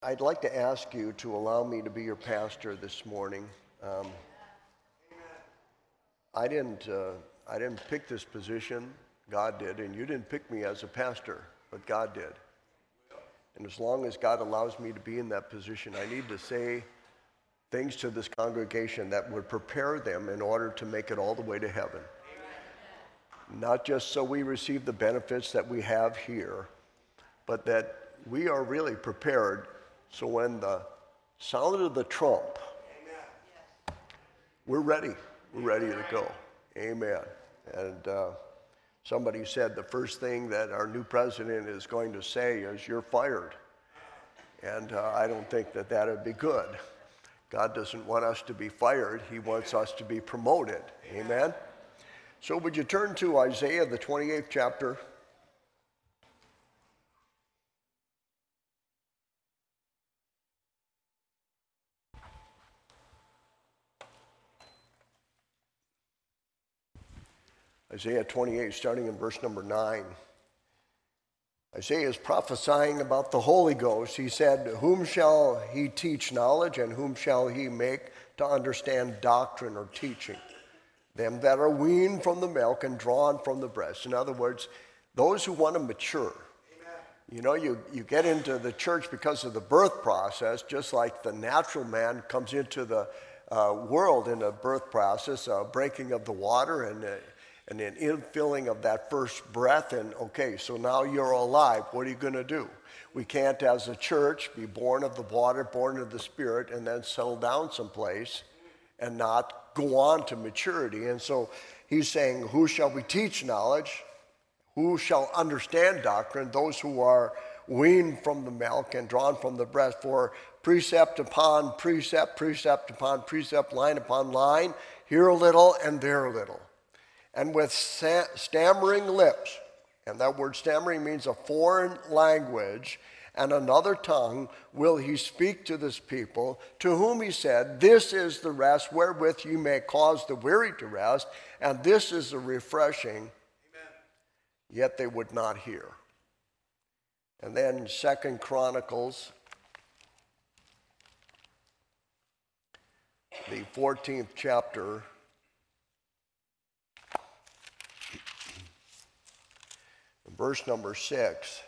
I'd like to ask you to allow me to be your pastor this morning. I didn't pick this position. God did, and you didn't pick me as a pastor, but God did. And as long as God allows me to be in that position, I need to say things to this congregation that would prepare them in order to make it all the way to heaven. Not just so we receive the benefits that we have here, but that we are really prepared so when the sound of the trump, we're ready. We're ready to go. Amen. And somebody said the first thing that our new president is going to say is, "You're fired." And I don't think that that would be good. God doesn't want us to be fired. He wants us to be promoted. Amen. So would you turn to Isaiah, the 28th chapter? Isaiah 28, starting in verse number 9. Isaiah is prophesying about the Holy Ghost. He said, "Whom shall he teach knowledge, and whom shall he make to understand doctrine or teaching? Them that are weaned from the milk and drawn from the breast." In other words, those who want to mature. Amen. You know, you get into the church because of the birth process, just like the natural man comes into the world in a birth process, a breaking of the water and an infilling of that first breath. And okay, so now you're alive. What are you going to do? We can't, as a church, be born of the water, born of the Spirit, and then settle down someplace and not go on to maturity. And so he's saying, who shall we teach knowledge? Who shall understand doctrine? Those who are weaned from the milk and drawn from the breast. For precept upon precept, precept upon precept, line upon line, here a little and there a little. And with stammering lips, and that word stammering means a foreign language, and another tongue will he speak to this people, to whom he said, "This is the rest wherewith you may cause the weary to rest, and this is the refreshing." Amen. Yet they would not hear. And then 2 Chronicles, the 14th chapter, verse number 6.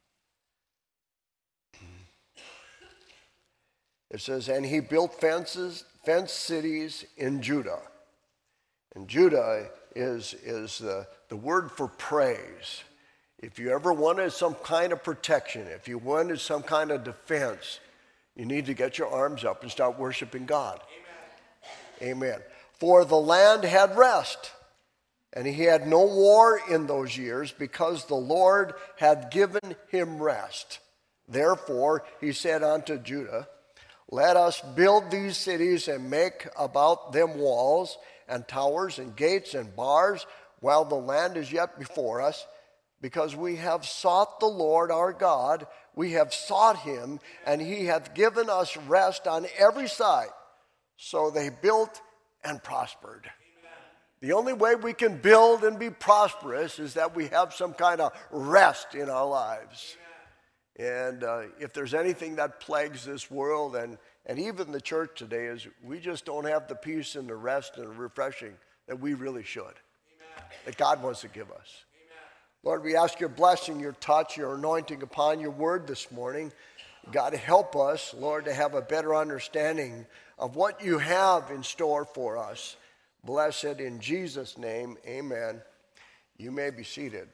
It says, "And he built fenced cities in Judah." And Judah is the word for praise. If you ever wanted some kind of protection, if you wanted some kind of defense, you need to get your arms up and start worshiping God. Amen. Amen. "For the land had rest, and he had no war in those years, because the Lord had given him rest. Therefore he said unto Judah, Let us build these cities and make about them walls and towers and gates and bars, while the land is yet before us, because we have sought the Lord our God, we have sought him, and he hath given us rest on every side." So they built and prospered. The only way we can build and be prosperous is that we have some kind of rest in our lives. And if there's anything that plagues this world and even the church today, is we just don't have the peace and the rest and the refreshing that we really should, that God wants to give us. Lord, we ask your blessing, your touch, your anointing upon your word this morning. God, help us, Lord, to have a better understanding of what you have in store for us. Blessed in Jesus' name, amen. You may be seated.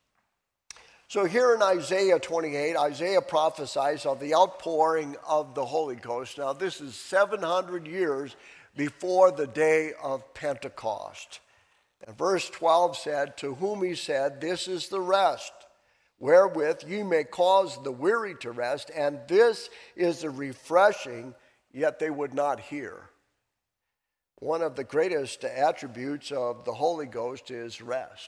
So here in Isaiah 28, Isaiah prophesies of the outpouring of the Holy Ghost. Now this is 700 years before the day of Pentecost. And verse 12 said, "To whom he said, This is the rest, wherewith ye may cause the weary to rest, and this is the refreshing," yet they would not hear. One of the greatest attributes of the Holy Ghost is rest.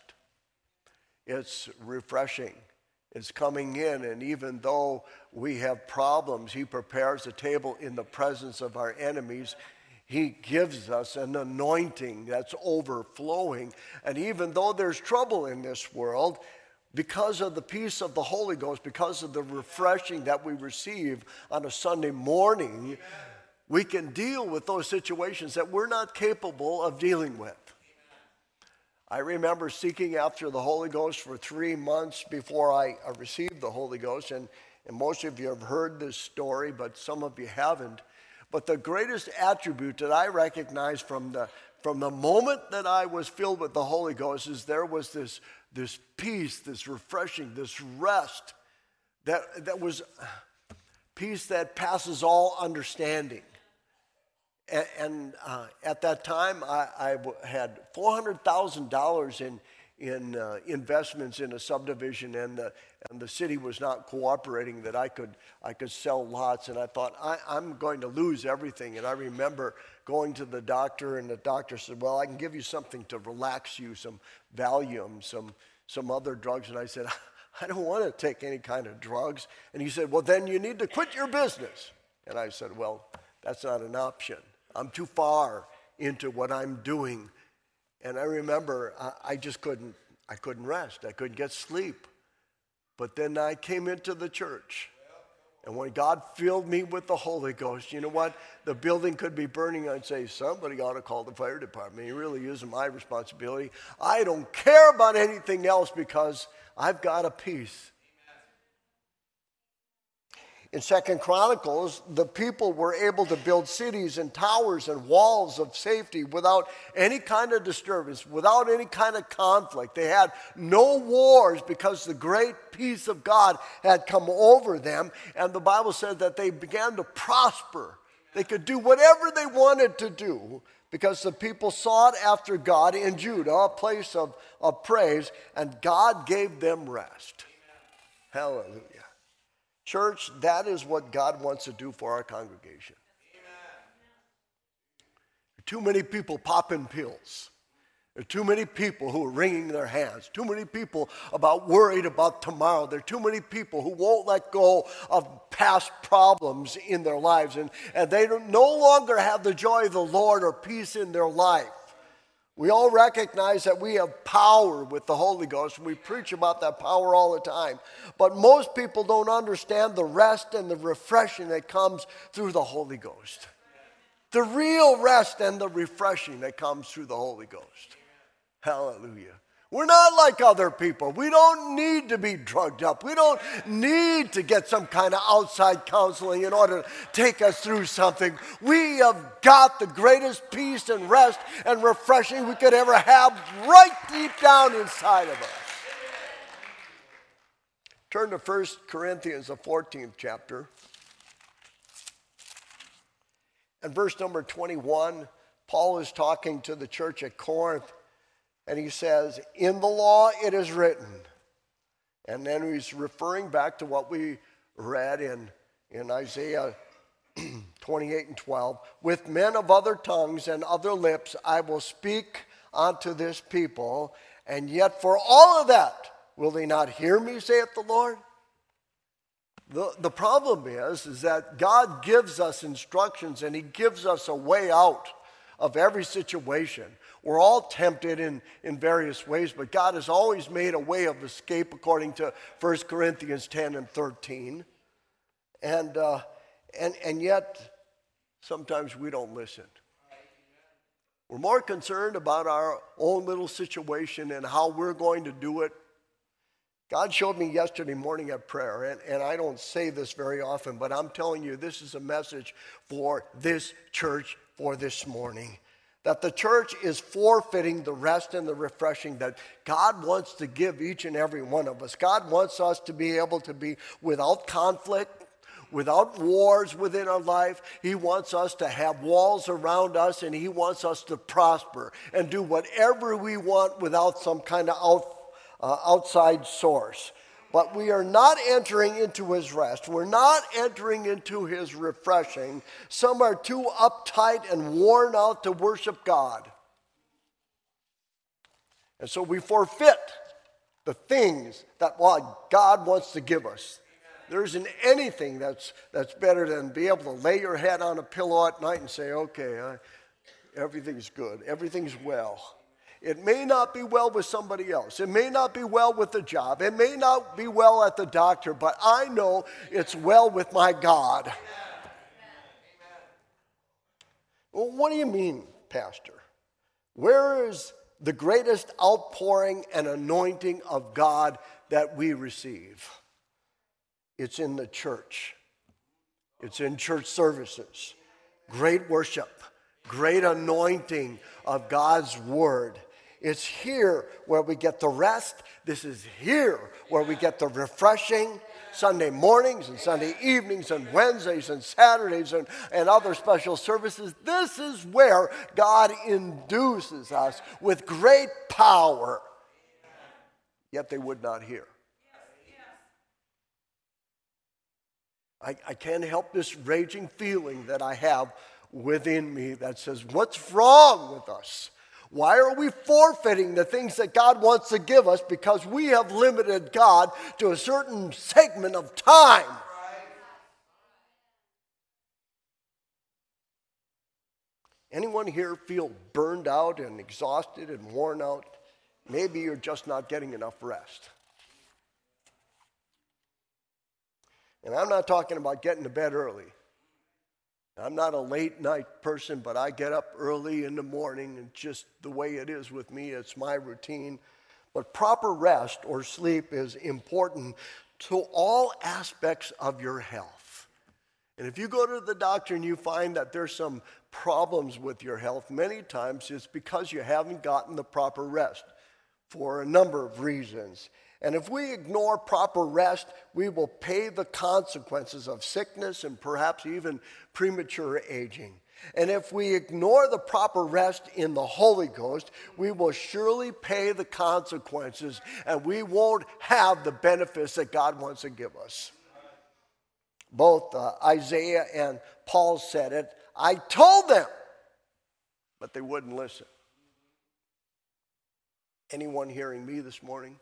It's refreshing. It's coming in, and even though we have problems, he prepares a table in the presence of our enemies. He gives us an anointing that's overflowing. And even though there's trouble in this world, because of the peace of the Holy Ghost, because of the refreshing that we receive on a Sunday morning, we can deal with those situations that we're not capable of dealing with. I remember seeking after the Holy Ghost for 3 months before I received the Holy Ghost, and most of you have heard this story, but some of you haven't. But the greatest attribute that I recognize from the moment that I was filled with the Holy Ghost is there was this peace, this refreshing, this rest that was peace that passes all understanding. And at that time, I had $400,000 in investments in a subdivision, and the city was not cooperating that I could sell lots. And I thought, I'm going to lose everything. And I remember going to the doctor, and the doctor said, well, I can give you something to relax you, some Valium, some other drugs. And I said, I don't want to take any kind of drugs. And he said, well, then you need to quit your business. And I said, well, that's not an option. I'm too far into what I'm doing. And I remember I just couldn't rest. I couldn't get sleep. But then I came into the church. And when God filled me with the Holy Ghost, you know what? The building could be burning. I'd say, somebody ought to call the fire department. It really isn't my responsibility. I don't care about anything else because I've got a peace. In 2 Chronicles, the people were able to build cities and towers and walls of safety without any kind of disturbance, without any kind of conflict. They had no wars because the great peace of God had come over them. And the Bible said that they began to prosper. They could do whatever they wanted to do because the people sought after God in Judah, a place of praise, and God gave them rest. Hallelujah. Church, that is what God wants to do for our congregation. Too many people popping pills. There are too many people who are wringing their hands. Too many people worried about tomorrow. There are too many people who won't let go of past problems in their lives. And they no longer have the joy of the Lord or peace in their life. We all recognize that we have power with the Holy Ghost, and we preach about that power all the time. But most people don't understand the rest and the refreshing that comes through the Holy Ghost. The real rest and the refreshing that comes through the Holy Ghost. Hallelujah. We're not like other people. We don't need to be drugged up. We don't need to get some kind of outside counseling in order to take us through something. We have got the greatest peace and rest and refreshing we could ever have right deep down inside of us. Turn to 1 Corinthians, the 14th chapter. And verse number 21, Paul is talking to the church at Corinth. And he says, in the law it is written. And then he's referring back to what we read in Isaiah 28 and 12. With men of other tongues and other lips I will speak unto this people. And yet for all of that, will they not hear me, saith the Lord? The problem is that God gives us instructions and he gives us a way out of every situation. We're all tempted in various ways, but God has always made a way of escape according to 1 Corinthians 10 and 13. And yet, sometimes we don't listen. We're more concerned about our own little situation and how we're going to do it. God showed me yesterday morning at prayer, and I don't say this very often, but I'm telling you, this is a message for this church for this morning. That the church is forfeiting the rest and the refreshing that God wants to give each and every one of us. God wants us to be able to be without conflict, without wars within our life. He wants us to have walls around us, and he wants us to prosper and do whatever we want without some kind of outside source. But we are not entering into his rest. We're not entering into his refreshing. Some are too uptight and worn out to worship God. And so we forfeit the things that God wants to give us. There isn't anything that's better than be able to lay your head on a pillow at night and say, okay, everything's good, everything's well. It may not be well with somebody else. It may not be well with the job. It may not be well at the doctor, but I know it's well with my God. Well, what do you mean, Pastor? Where is the greatest outpouring and anointing of God that we receive? It's in the church. It's in church services. Great worship, great anointing of God's word. It's here where we get the rest. This is here where we get the refreshing. Sunday mornings and Sunday evenings and Wednesdays and Saturdays and other special services. This is where God induces us with great power. Yet they would not hear. I can't help this raging feeling that I have within me that says, what's wrong with us? Why are we forfeiting the things that God wants to give us because we have limited God to a certain segment of time? Anyone here feel burned out and exhausted and worn out? Maybe you're just not getting enough rest. And I'm not talking about getting to bed early. I'm not a late night person, but I get up early in the morning, and just the way it is with me, it's my routine. But proper rest or sleep is important to all aspects of your health. And if you go to the doctor and you find that there's some problems with your health, many times it's because you haven't gotten the proper rest for a number of reasons. And if we ignore proper rest, we will pay the consequences of sickness and perhaps even premature aging. And if we ignore the proper rest in the Holy Ghost, we will surely pay the consequences, and we won't have the benefits that God wants to give us. Both Isaiah and Paul said it. I told them, but they wouldn't listen. Anyone hearing me this morning?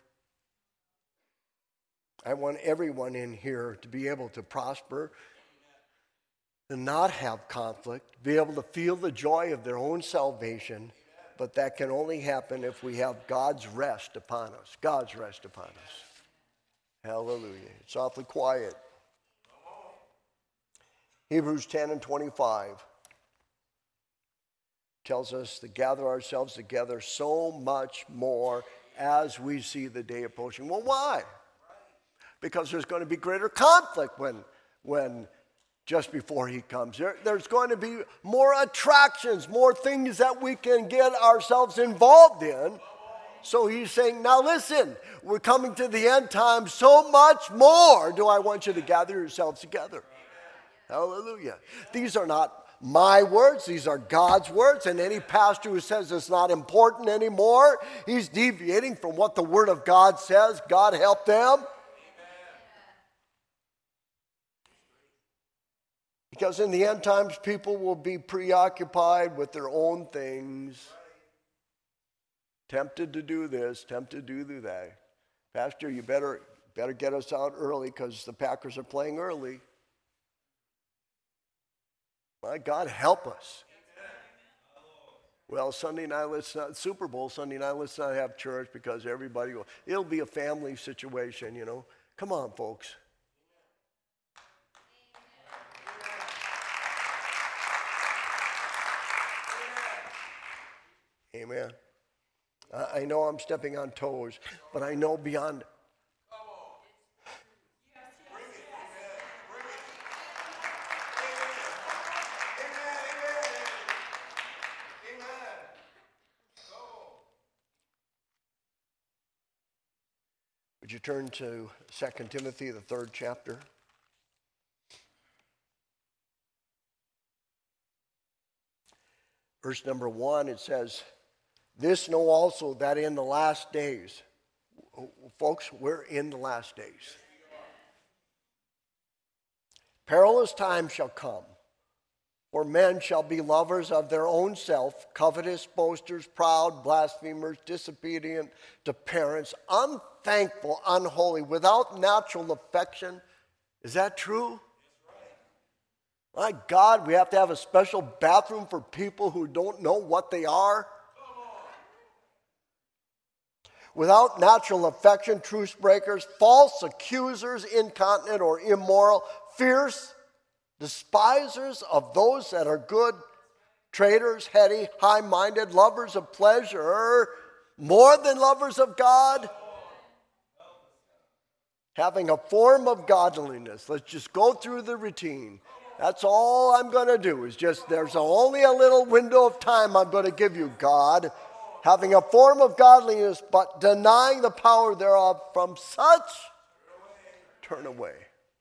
I want everyone in here to be able to prosper and not have conflict, be able to feel the joy of their own salvation, but that can only happen if we have God's rest upon us. God's rest upon us. Hallelujah. It's awfully quiet. Hebrews 10 and 25 tells us to gather ourselves together so much more as we see the day approaching. Well, why? Because there's going to be greater conflict when just before he comes. There's going to be more attractions, more things that we can get ourselves involved in. So he's saying, now listen, we're coming to the end time. So much more do I want you to gather yourselves together. Hallelujah. These are not my words. These are God's words. And any pastor who says it's not important anymore, he's deviating from what the Word of God says. God help them. Because in the end times, people will be preoccupied with their own things, tempted to do this, tempted to do that. Pastor, you better get us out early because the Packers are playing early. My God, help us. Well, Sunday night, Super Bowl Sunday night, let's not have church because everybody will. It'll be a family situation, you know. Come on, folks. Amen. I know I'm stepping on toes, but I know beyond. Would you turn to 2 Timothy, the 3rd chapter? Verse number 1, it says, this know also that in the last days, folks, we're in the last days. Perilous times shall come, for men shall be lovers of their own self, covetous, boasters, proud, blasphemers, disobedient to parents, unthankful, unholy, without natural affection. Is that true? My God, we have to have a special bathroom for people who don't know what they are. without natural affection, truce breakers, false accusers, incontinent or immoral, fierce, despisers of those that are good, traitors, heady, high-minded, lovers of pleasure, more than lovers of God, having a form of godliness. Let's just go through the routine. That's all I'm going to do is just, there's only a little window of time I'm going to give you, God. Having a form of godliness, but denying the power thereof, from such turn away.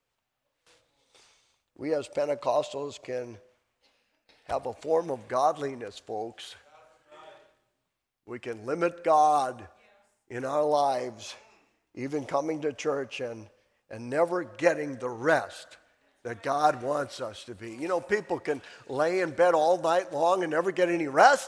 We as Pentecostals can have a form of godliness, folks. We can limit God in our lives, even coming to church and never getting the rest that God wants us to be. You know, people can lay in bed all night long and never get any rest.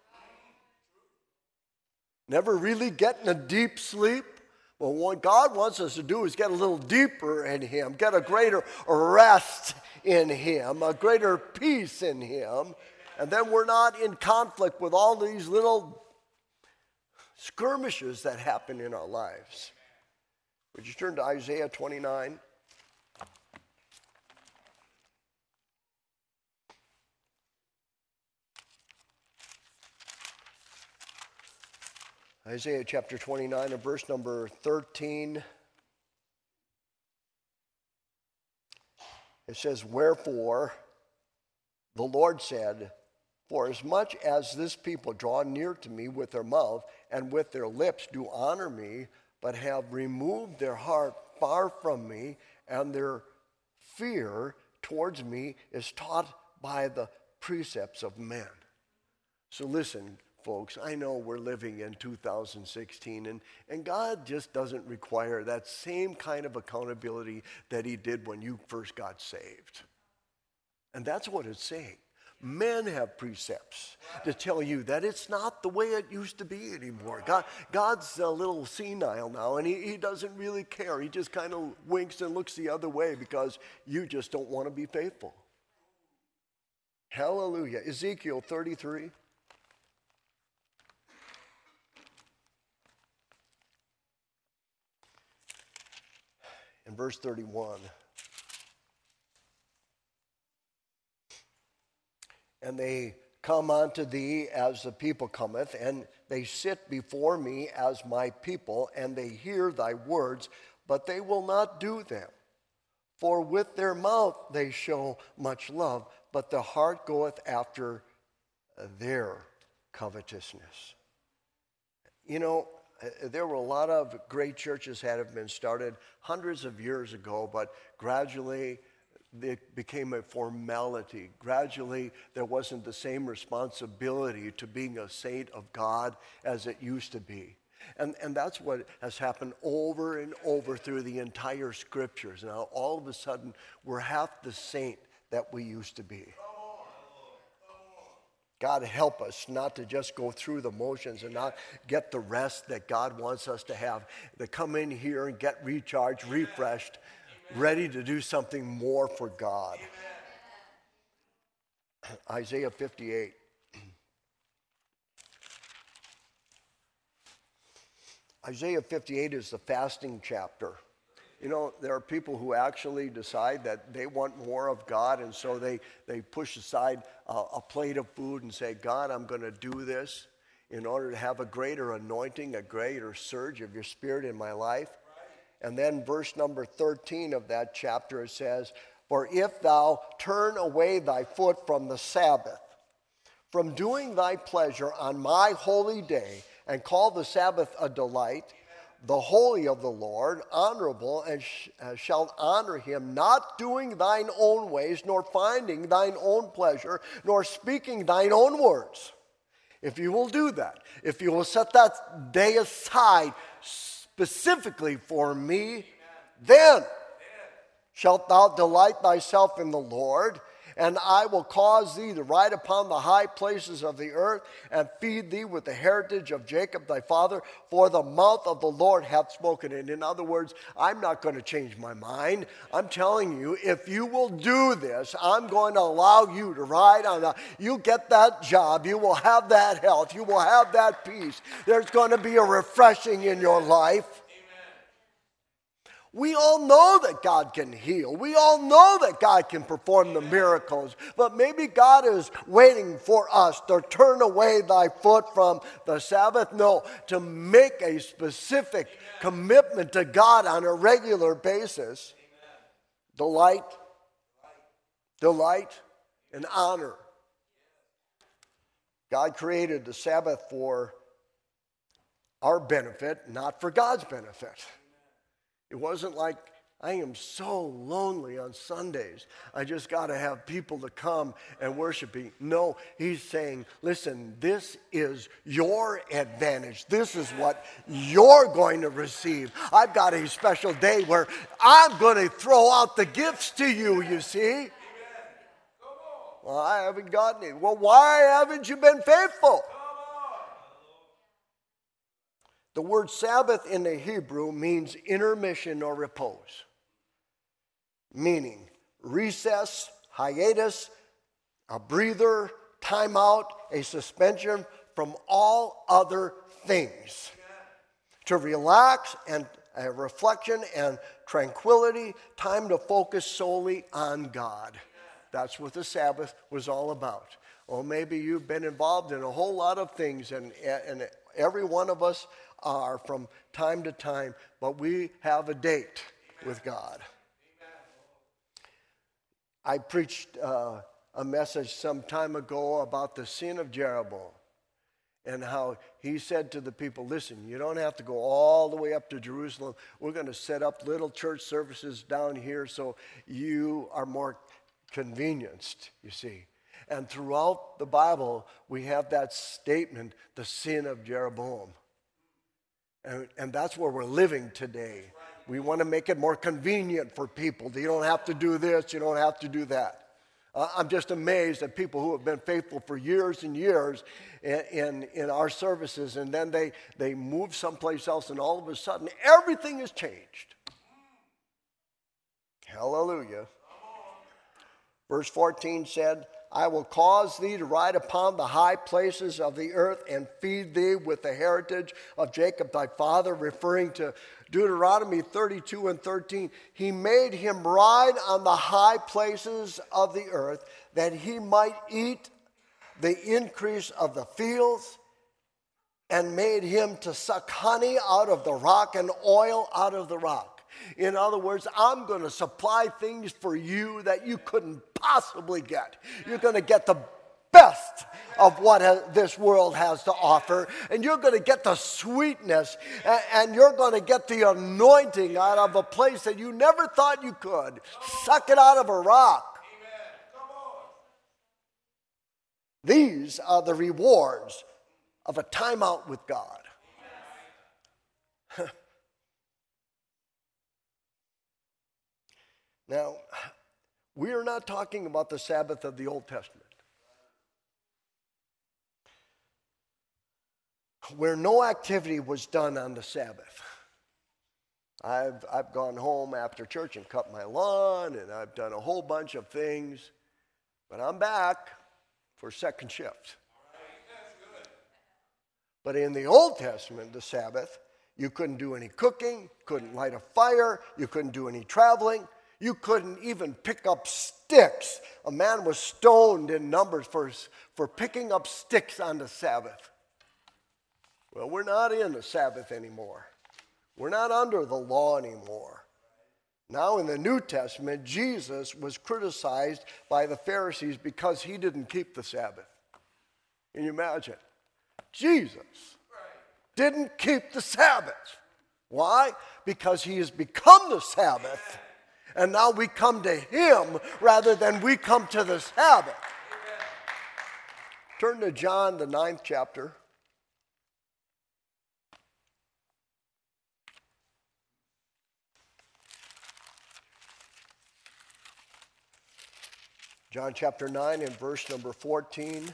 Never really getting a deep sleep. Well, what God wants us to do is get a little deeper in Him, get a greater rest in Him, a greater peace in Him, and then we're not in conflict with all these little skirmishes that happen in our lives. Would you turn to Isaiah 29? Isaiah chapter 29 and verse number 13. It says, "Wherefore the Lord said, for as much as this people draw near to me with their mouth and with their lips do honor me, but have removed their heart far from me, and their fear towards me is taught by the precepts of men." So listen, folks, I know we're living in 2016, and God just doesn't require that same kind of accountability that He did when you first got saved. And that's what it's saying. Men have precepts to tell you that it's not the way it used to be anymore. God's a little senile now, and he doesn't really care. He just kind of winks and looks the other way because you just don't want to be faithful. Hallelujah. Ezekiel 33. In verse 31. "And they come unto thee as the people cometh, and they sit before me as my people, and they hear thy words, but they will not do them. For with their mouth they show much love, but the heart goeth after their covetousness." You know, there were a lot of great churches that have been started hundreds of years ago, but gradually it became a formality. Gradually, there wasn't the same responsibility to being a saint of God as it used to be. And that's what has happened over and over through the entire scriptures. Now, all of a sudden, we're half the saint that we used to be. God help us not to just go through the motions and not get the rest that God wants us to have. To come in here and get recharged, refreshed, ready to do something more for God. Isaiah 58. Isaiah 58 is the fasting chapter. You know, there are people who actually decide that they want more of God, and so they push aside a plate of food and say, God, I'm going to do this in order to have a greater anointing, a greater surge of your Spirit in my life. And then verse number 13 of that chapter, it says, "For if thou turn away thy foot from the Sabbath, from doing thy pleasure on my holy day, and call the Sabbath a delight, the holy of the Lord, honorable, and shalt honor him, not doing thine own ways, nor finding thine own pleasure, nor speaking thine own words." If you will do that, if you will set that day aside specifically for me, then shalt thou delight thyself in the Lord, And I will cause thee to ride upon the high places of the earth, and feed thee with the heritage of Jacob thy father, for the mouth of the Lord hath spoken it. In other words, I'm not going to change my mind. I'm telling you, if you will do this, I'm going to allow you to ride on the, you get that job, you will have that health, you will have that peace. There's going to be a refreshing in your life. We all know that God can heal. We all know that God can perform the miracles. But maybe God is waiting for us to turn away thy foot from the Sabbath. No, to make a specific commitment to God on a regular basis. Delight, and honor. God created the Sabbath for our benefit, not for God's benefit. It wasn't like, I am so lonely on Sundays. I just got to have people to come and worship me. No, he's saying, listen, this is your advantage. This is what you're going to receive. I've got a special day where I'm going to throw out the gifts to you, you see. Well, I haven't gotten it. Well, why haven't you been faithful? The word Sabbath in the Hebrew means intermission or repose, meaning recess, hiatus, a breather, timeout, a suspension from all other things. To relax and a reflection and tranquility, time to focus solely on God. That's what the Sabbath was all about. Or maybe you've been involved in a whole lot of things, and every one of us are from time to time, but we have a date with God. I preached a message some time ago about the sin of Jeroboam and how he said to the people, listen, you don't have to go all the way up to Jerusalem. We're going to set up little church services down here so you are more convenienced, you see. And throughout the Bible, we have that statement, the sin of Jeroboam. And that's where we're living today. We want to make it more convenient for people. You don't have to do this, you don't have to do that. I'm just amazed at people who have been faithful for years and years in our services, and then they move someplace else, and all of a sudden, everything has changed. Hallelujah. Verse 14 said, I will cause thee to ride upon the high places of the earth and feed thee with the heritage of Jacob thy father, referring to Deuteronomy 32 and 13. He made him ride on the high places of the earth that he might eat the increase of the fields, and made him to suck honey out of the rock and oil out of the rock. In other words, I'm going to supply things for you that you couldn't possibly get. You're going to get the best of what this world has to offer, and you're going to get the sweetness, and you're going to get the anointing out of a place that you never thought you could. Suck it out of a rock. These are the rewards of a timeout with God. Now, we are not talking about the Sabbath of the Old Testament, where no activity was done on the Sabbath. I've gone home after church and cut my lawn, and I've done a whole bunch of things, but I'm back for second shift. But in the Old Testament, the Sabbath, you couldn't do any cooking, couldn't light a fire, you couldn't do any traveling. You couldn't even pick up sticks. A man was stoned in Numbers for picking up sticks on the Sabbath. Well, we're not in the Sabbath anymore. We're not under the law anymore. Now in the New Testament, Jesus was criticized by the Pharisees because he didn't keep the Sabbath. Can you imagine? Jesus didn't keep the Sabbath. Why? Because he has become the Sabbath. And now we come to him rather than we come to the Sabbath. Turn to John, the 9th chapter. John chapter 9 and verse number 14.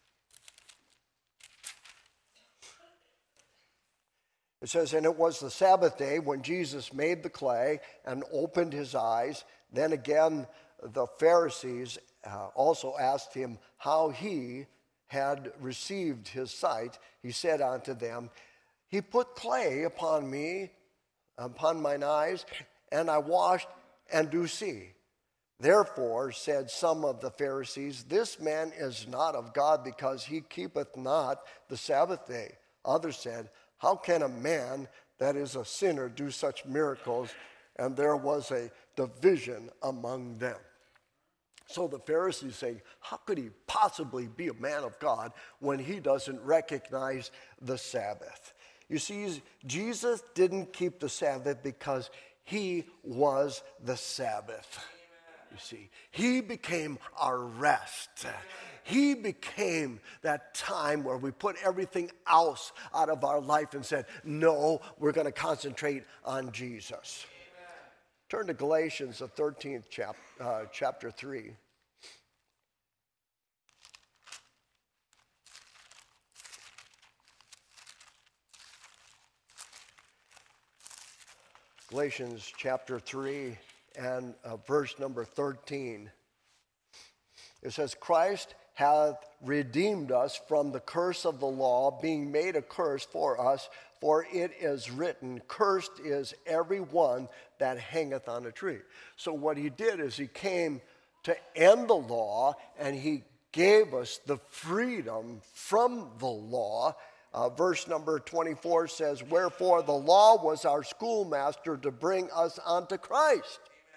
It says, and it was the Sabbath day when Jesus made the clay and opened his eyes. Then again, the Pharisees also asked him how he had received his sight. He said unto them, he put clay upon me, upon mine eyes, and I washed and do see. Therefore said some of the Pharisees, this man is not of God, because he keepeth not the Sabbath day. Others said, how can a man that is a sinner do such miracles? And there was a division among them. So the Pharisees say, how could he possibly be a man of God when he doesn't recognize the Sabbath? You see, Jesus didn't keep the Sabbath because he was the Sabbath. You see, he became our rest. He became that time where we put everything else out of our life and said, no, we're going to concentrate on Jesus. Amen. Turn to Galatians, the 13th chapter 3. Galatians chapter 3 and verse number 13. It says, Christ hath redeemed us from the curse of the law, being made a curse for us, for it is written, cursed is every one that hangeth on a tree. So what he did is he came to end the law, and he gave us the freedom from the law. Verse number 24 says, wherefore the law was our schoolmaster to bring us unto Christ,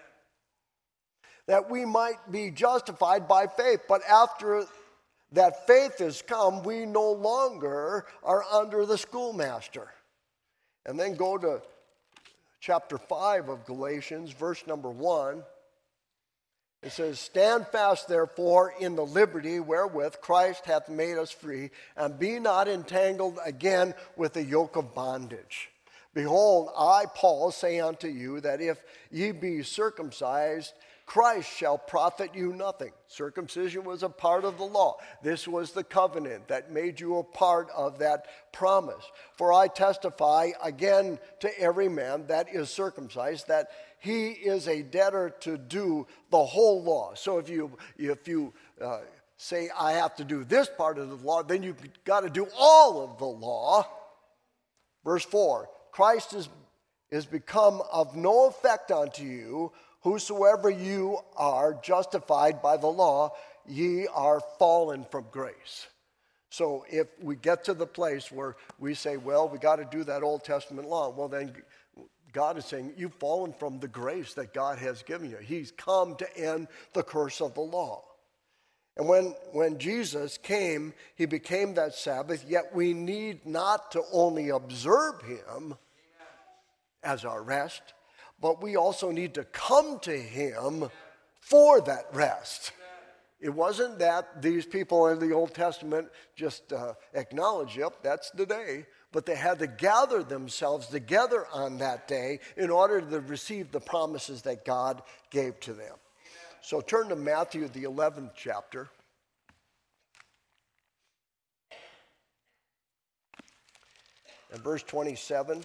that we might be justified by faith. But after that faith has come, we no longer are under the schoolmaster. And then go to chapter 5 of Galatians, verse number 1. It says, stand fast therefore in the liberty wherewith Christ hath made us free, and be not entangled again with the yoke of bondage. Behold, I, Paul, say unto you that if ye be circumcised, Christ shall profit you nothing. Circumcision was a part of the law. This was the covenant that made you a part of that promise. For I testify again to every man that is circumcised that he is a debtor to do the whole law. So if you say I have to do this part of the law, then you've got to do all of the law. Verse 4, Christ is become of no effect unto you. Whosoever you are justified by the law, ye are fallen from grace. So if we get to the place where we say, well, we got to do that Old Testament law, well then God is saying, you've fallen from the grace that God has given you. He's come to end the curse of the law. And when Jesus came, he became that Sabbath, yet we need not to only observe him as our rest, but we also need to come to him for that rest. It wasn't that these people in the Old Testament just acknowledged, yep, that's the day, but they had to gather themselves together on that day in order to receive the promises that God gave to them. So turn to Matthew, the 11th chapter. And verse 27.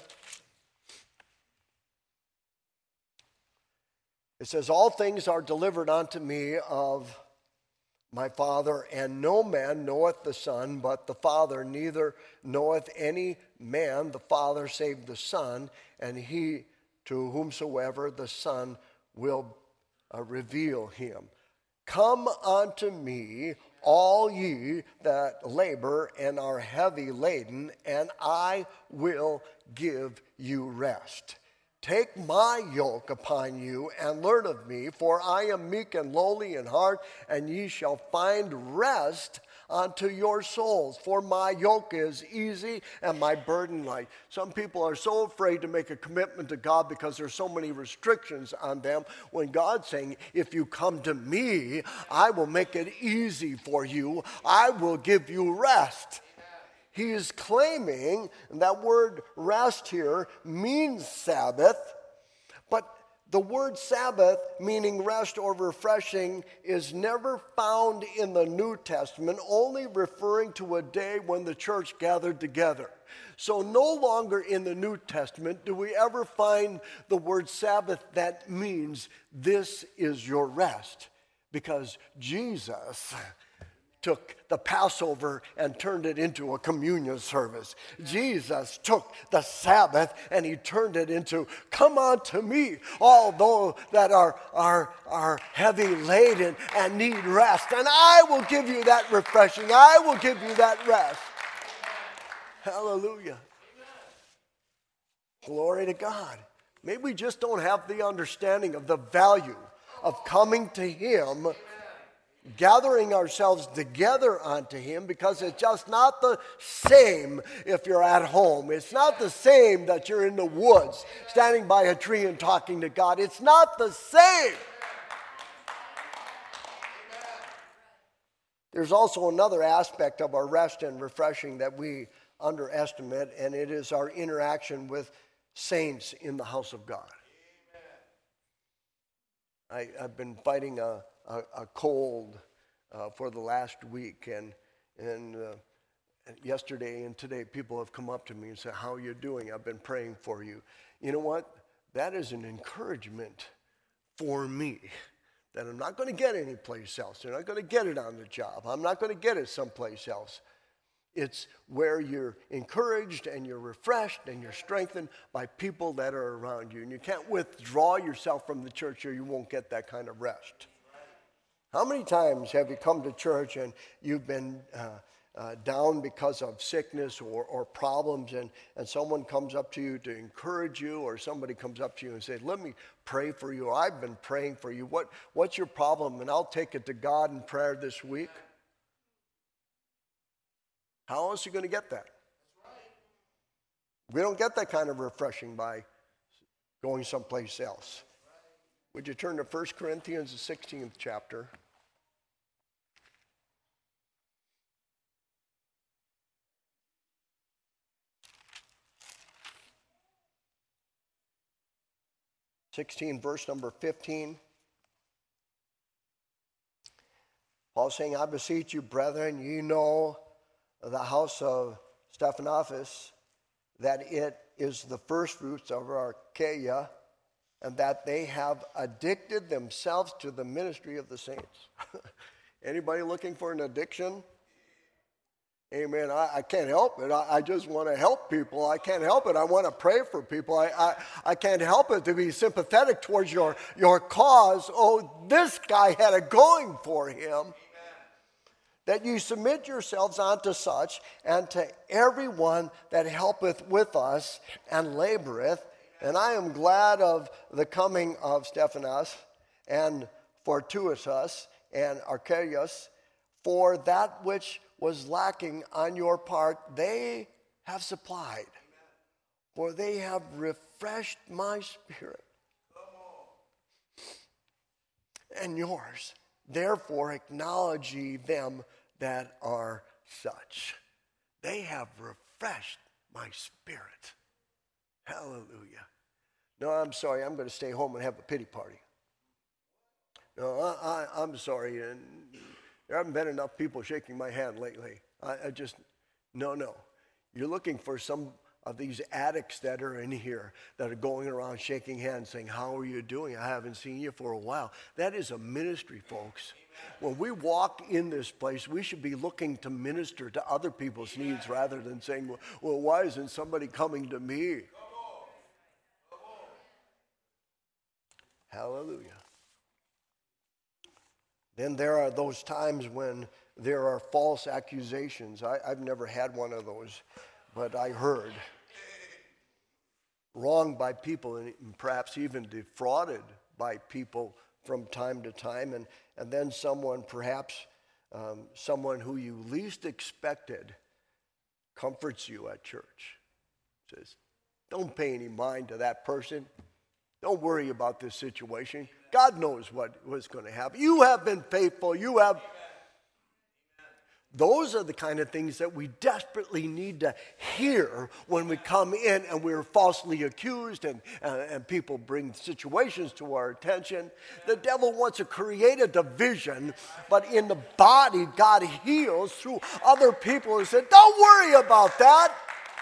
It says, all things are delivered unto me of my Father, and no man knoweth the Son but the Father, neither knoweth any man the Father save the Son, and he to whomsoever the Son will reveal him. Come unto me, all ye that labor and are heavy laden, and I will give you rest. Take my yoke upon you and learn of me, for I am meek and lowly in heart, and ye shall find rest unto your souls. For my yoke is easy and my burden light. Some people are so afraid to make a commitment to God because there's so many restrictions on them, when God's saying, if you come to me, I will make it easy for you. I will give you rest. He is claiming, and that word rest here means Sabbath, but The word Sabbath, meaning rest or refreshing, is never found in the New Testament, only referring to a day when the church gathered together. So no longer in the New Testament do we ever find the word Sabbath that means this is your rest, because Jesus took the Passover and turned it into a communion service. Jesus took the Sabbath and he turned it into, come unto me, all those that are heavy laden and need rest. And I will give you that refreshing. I will give you that rest. Hallelujah. Glory to God. Maybe we just don't have the understanding of the value of coming to him, gathering ourselves together unto him, because it's just not the same if you're at home. It's not the same that you're in the woods standing by a tree and talking to God. It's not the same. There's also another aspect of our rest and refreshing that we underestimate, and it is our interaction with saints in the house of God. I've been fighting a cold for the last week, and yesterday and today people have come up to me and said, how are you doing? I've been praying for you. You know what? That is an encouragement for me, that I'm not going to get anyplace else. They're not going to get it on the job. I'm not going to get it someplace else. It's where you're encouraged and you're refreshed and you're strengthened by people that are around you. And you can't withdraw yourself from the church or you won't get that kind of rest. How many times have you come to church and you've been down because of sickness or problems, and someone comes up to you to encourage you, or somebody comes up to you and says, let me pray for you, or I've been praying for you. What's your problem? And I'll take it to God in prayer this week. How else are you going to get that? We don't get that kind of refreshing by going someplace else. Would you turn to 1 Corinthians, the 16th chapter? Verse number 15. Paul saying, I beseech you, brethren, ye know the house of Stephanas, that it is the first fruits of Achaia, and that they have addicted themselves to the ministry of the saints. Anybody looking for an addiction? Amen. I can't help it. I just want to help people. I can't help it. I want to pray for people. I can't help it to be sympathetic towards your cause. Oh, this guy had it going for him. Amen. That you submit yourselves unto such, and to everyone that helpeth with us and laboreth. And I am glad of the coming of Stephanas and Fortunatus and Archias, for that which was lacking on your part, they have supplied. For they have refreshed my spirit and yours. Therefore acknowledge ye them that are such. They have refreshed my spirit. Hallelujah. No, I'm sorry. I'm going to stay home and have a pity party. No, I'm sorry. And there haven't been enough people shaking my hand lately. No. You're looking for some of these addicts that are in here that are going around shaking hands saying, how are you doing? I haven't seen you for a while. That is a ministry, folks. When we walk in this place, we should be looking to minister to other people's needs rather than saying, well, why isn't somebody coming to me? Hallelujah. Then there are those times when there are false accusations. I've never had one of those, but I heard. Wronged by people and perhaps even defrauded by people from time to time. And then someone, perhaps someone who you least expected, comforts you at church. Says, don't pay any mind to that person. Don't worry about this situation. God knows what was going to happen. You have been faithful. Those are the kind of things that we desperately need to hear when we come in and we're falsely accused and people bring situations to our attention. The devil wants to create a division, but in the body, God heals through other people. He said, don't worry about that.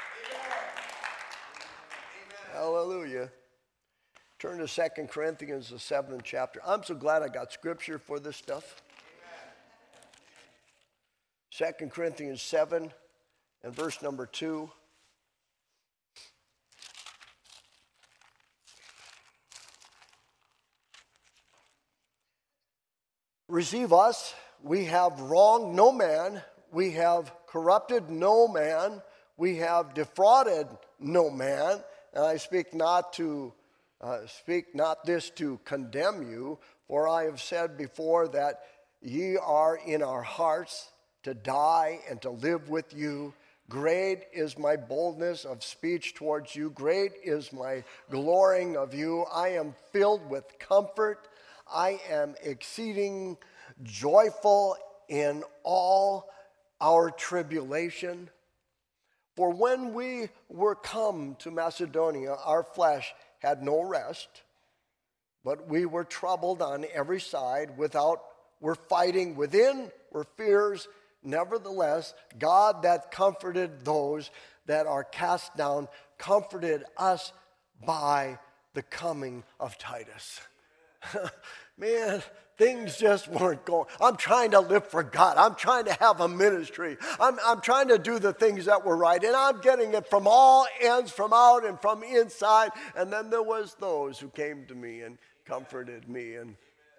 Hallelujah. Turn to 2 Corinthians, the 7th chapter. I'm so glad I got scripture for this stuff. 2 Corinthians 7 and verse number 2. Receive us, we have wronged no man, we have corrupted no man, we have defrauded no man, and I speak not this to condemn you, for I have said before that ye are in our hearts to die and to live with you. Great is my boldness of speech towards you. Great is my glorying of you. I am filled with comfort. I am exceeding joyful in all our tribulation. For when we were come to Macedonia, our flesh had no rest, but we were troubled on every side. We're fighting within, we're fears. Nevertheless, God that comforted those that are cast down comforted us by the coming of Titus. Man, things just weren't going. I'm trying to live for God. I'm trying to have a ministry. I'm trying to do the things that were right. And I'm getting it from all ends, from out and from inside. And then there was those who came to me and comforted me. And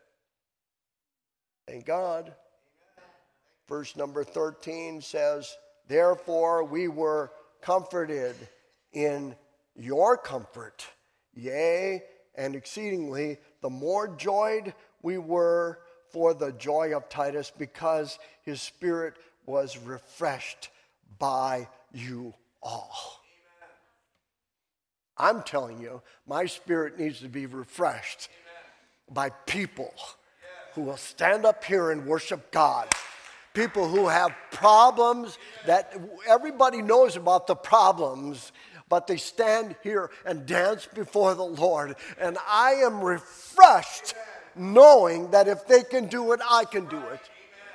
thank God. Verse number 13 says, therefore we were comforted in your comfort, yea, and exceedingly the more joyed we were for the joy of Titus, because his spirit was refreshed by you all. Amen. I'm telling you, my spirit needs to be refreshed by people who will stand up here and worship God. People who have problems that everybody knows about the problems, but they stand here and dance before the Lord. And I am refreshed knowing that if they can do it, I can do it.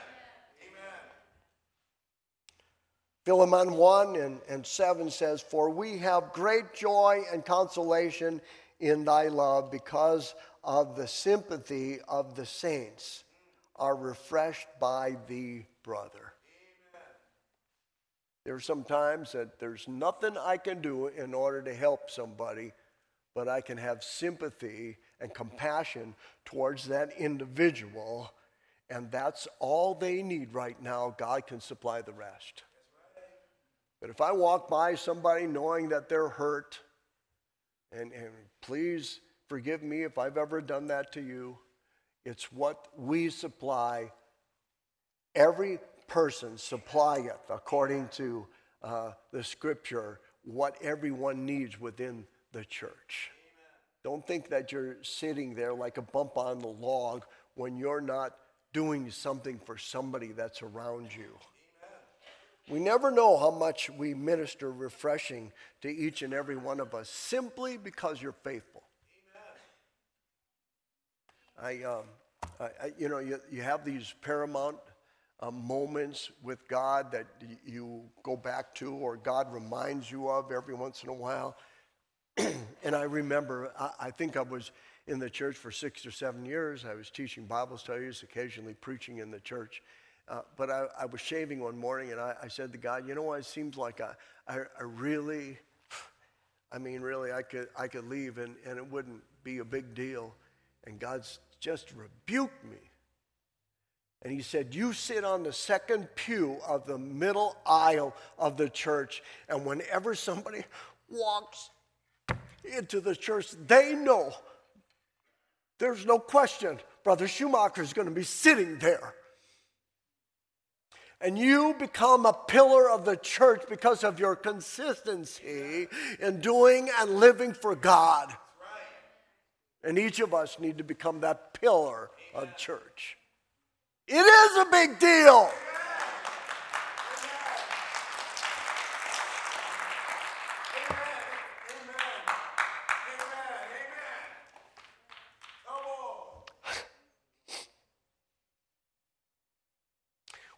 Philemon 1 and 7 says, for we have great joy and consolation in thy love, because of the sympathy of the saints are refreshed by thee, brother. Amen. There are some times that there's nothing I can do in order to help somebody, but I can have sympathy and compassion towards that individual, and that's all they need right now. God can supply the rest. But if I walk by somebody knowing that they're hurt, and please forgive me if I've ever done that to you, it's what we supply. Every person supplieth, according to the scripture, what everyone needs within the church. Amen. Don't think that you're sitting there like a bump on the log when you're not doing something for somebody that's around you. Amen. We never know how much we minister refreshing to each and every one of us simply because you're faithful. You have these paramount moments with God that you go back to, or God reminds you of every once in a while. And I remember, I think I was in the church for 6 or 7 years. I was teaching Bible studies, occasionally preaching in the church. But I was shaving one morning, and I said to God, you know what, it seems like I really I could leave and it wouldn't be a big deal. And God's just rebuked me. And he said, you sit on the second pew of the middle aisle of the church, and whenever somebody walks into the church, they know, there's no question, Brother Schumacher is going to be sitting there. And you become a pillar of the church because of your consistency in doing and living for God. And each of us need to become that pillar of church. It is a big deal.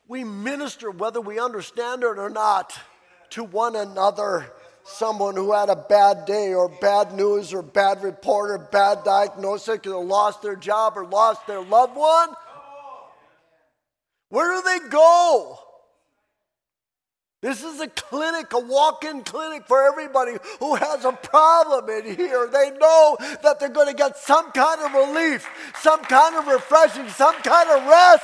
We minister, whether we understand it or not, to one another. Someone who had a bad day or bad news or bad report or bad diagnosis or lost their job or lost their loved one. Where do they go? This is a clinic, a walk-in clinic for everybody who has a problem in here. They know that they're going to get some kind of relief, some kind of refreshing, some kind of rest.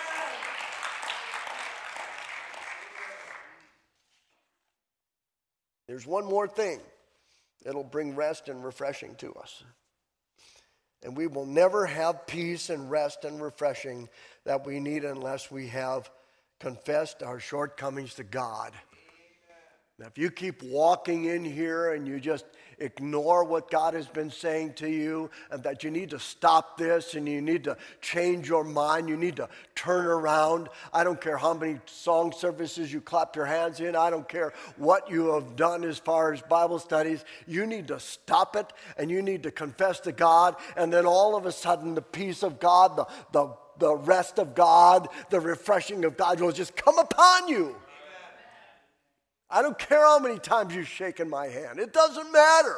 There's one more thing that'll bring rest and refreshing to us. And we will never have peace and rest and refreshing that we need unless we have confessed our shortcomings to God. Now, if you keep walking in here and you just ignore what God has been saying to you, and that you need to stop this and you need to change your mind, you need to turn around. I don't care how many song services you clap your hands in. I don't care what you have done as far as Bible studies. You need to stop it and you need to confess to God. And then all of a sudden the peace of God, the rest of God, the refreshing of God will just come upon you. I don't care how many times you've shaken my hand. It doesn't matter.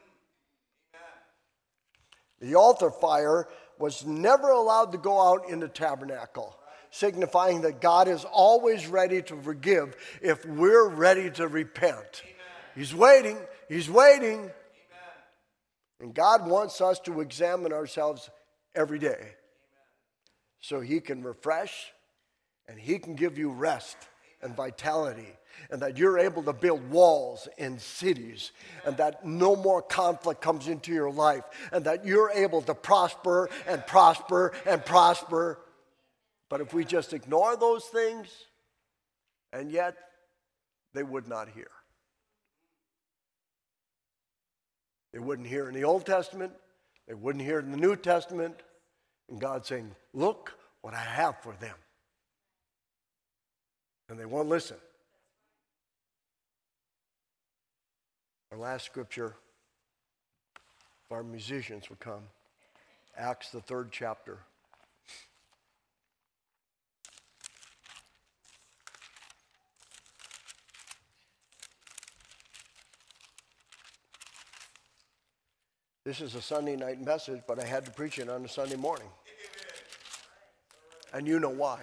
The altar fire was never allowed to go out in the tabernacle, signifying that God is always ready to forgive if we're ready to repent. He's waiting. He's waiting. And God wants us to examine ourselves every day so He can refresh and He can give you rest and vitality, and that you're able to build walls in cities, and that no more conflict comes into your life, and that you're able to prosper and prosper and prosper. But if we just ignore those things, and yet they would not hear. They wouldn't hear in the Old Testament, they wouldn't hear in the New Testament, and God's saying, look what I have for them. And they won't listen. Our last scripture, if our musicians would come, Acts the 3rd chapter. This is a Sunday night message, but I had to preach it on a Sunday morning. And you know why.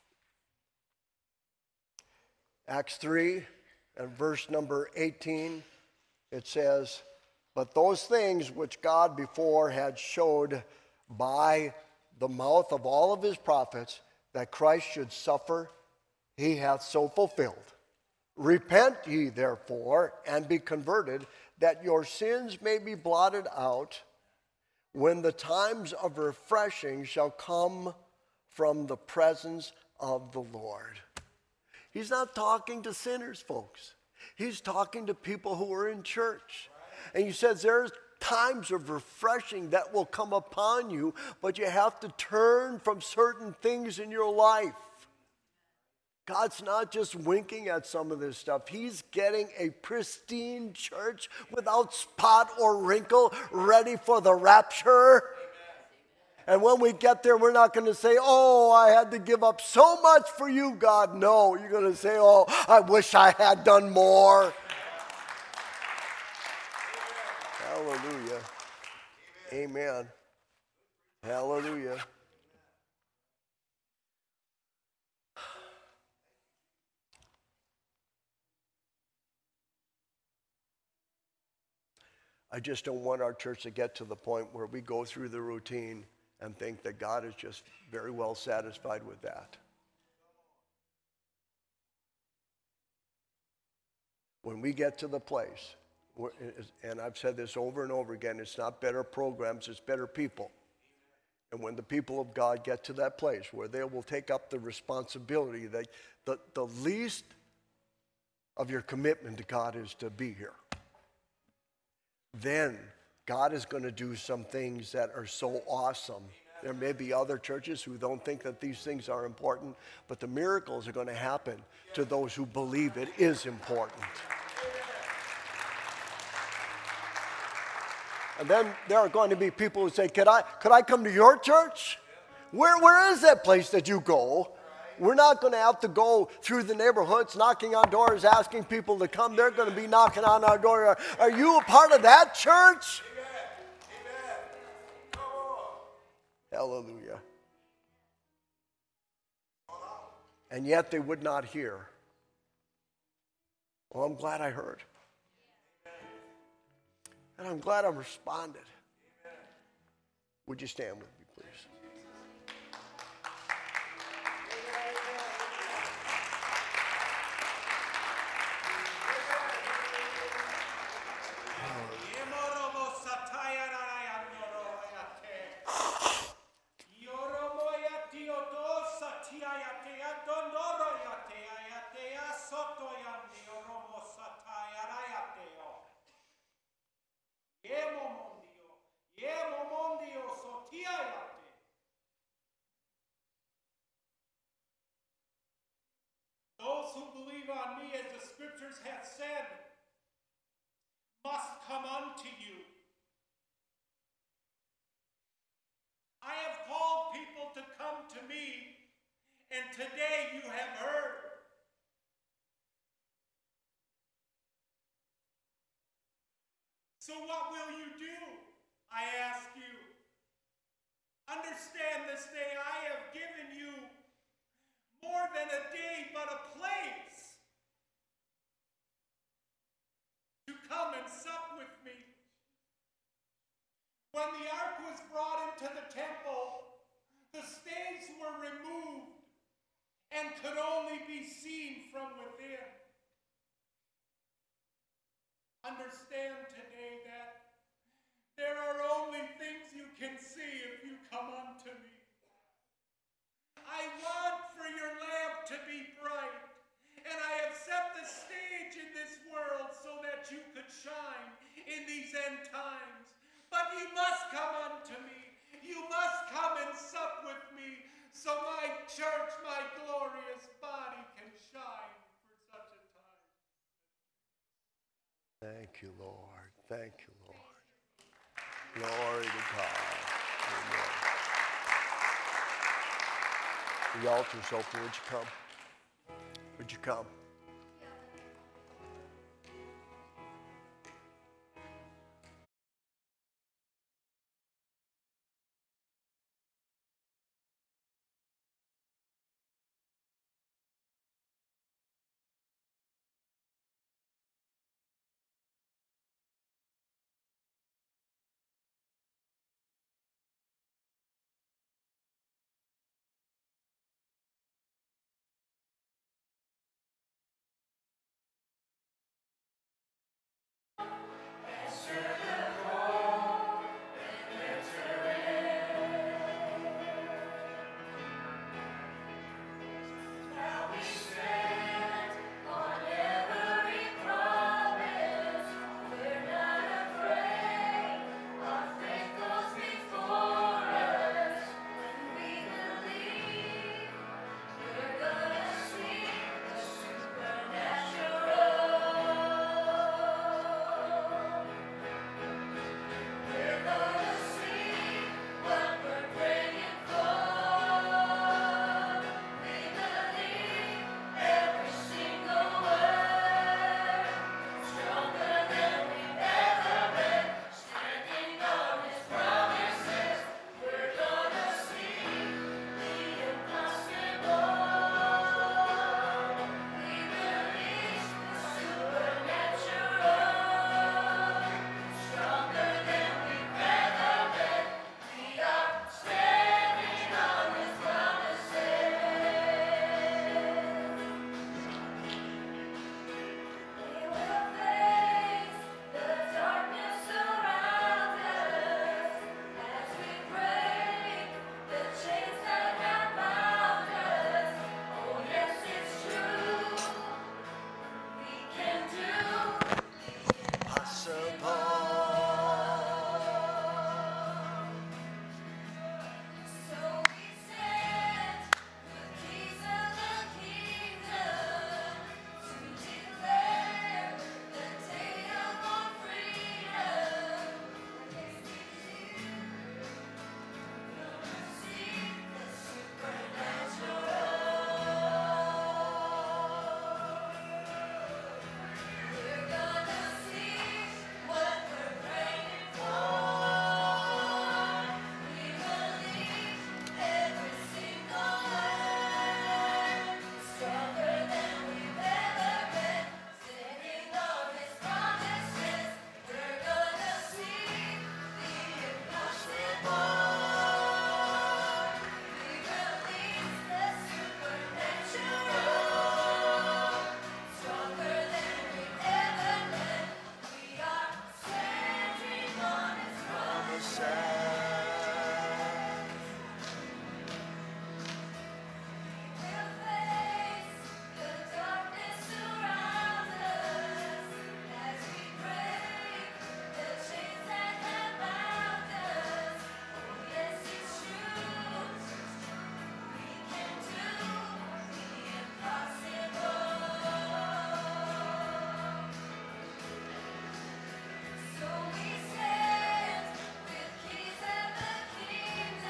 Acts 3 and verse number 18, it says, but those things which God before had showed by the mouth of all of his prophets that Christ should suffer, he hath so fulfilled. Repent ye therefore and be converted, that your sins may be blotted out, when the times of refreshing shall come from the presence of the Lord. He's not talking to sinners, folks. He's talking to people who are in church. And he says there's times of refreshing that will come upon you, but you have to turn from certain things in your life. God's not just winking at some of this stuff. He's getting a pristine church without spot or wrinkle, ready for the rapture. And when we get there, we're not going to say, oh, I had to give up so much for you, God. No, you're going to say, oh, I wish I had done more. Hallelujah. Amen. Hallelujah. I just don't want our church to get to the point where we go through the routine and think that God is just very well satisfied with that. When we get to the place, and I've said this over and over again, it's not better programs, it's better people. And when the people of God get to that place where they will take up the responsibility, that the least of your commitment to God is to be here, then God is going to do some things that are so awesome. There may be other churches who don't think that these things are important, but the miracles are going to happen to those who believe it is important. And then there are going to be people who say, could I come to your church? Where is that place that you go? we're not going to have to go through the neighborhoods knocking on doors, asking people to come. They're going to be knocking on our door. Are you a part of that church? Amen. Hallelujah. And yet they would not hear. Well, I'm glad I heard. And I'm glad I responded. Would you stand with me, please? Those who believe on me, as the scriptures have said, must come unto you. I have called people to come to me, and today you have heard. So what will you do? I ask you. Understand this day I have given you more than a day, but a place to come and sup with me. When the ark was brought into the temple, the staves were removed and could only be seen from within. Understand today that there are only things you can see if you come unto me. I want for your lamp to be bright, and I have set the stage in this world so that you could shine in these end times. But you must come unto me. You must come and sup with me so my church, my glorious body can shine for such a time. Thank you, Lord. Thank you, Lord. Glory to God. Amen. The altar's open. Would you come? Would you come?